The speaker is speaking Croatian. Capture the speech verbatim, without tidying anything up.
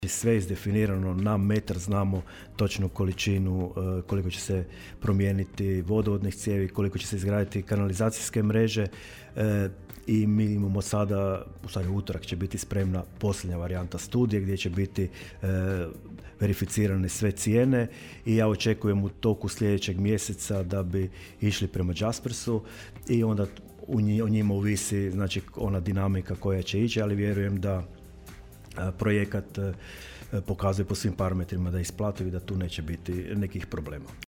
Sve je izdefinirano na metar, znamo točnu količinu, koliko će se promijeniti vodovodnih cijevi, koliko će se izgraditi kanalizacijske mreže i mi imamo sada, u stvari utorak će biti spremna posljednja varijanta studije gdje će biti verificirane sve cijene i ja očekujem u toku sljedećeg mjeseca da bi išli prema Jaspersu i onda o njima ovisi, znači, ona dinamika koja će ići, ali vjerujem da projekat pokazuje po svim parametrima da je isplativ i da tu neće biti nekih problema.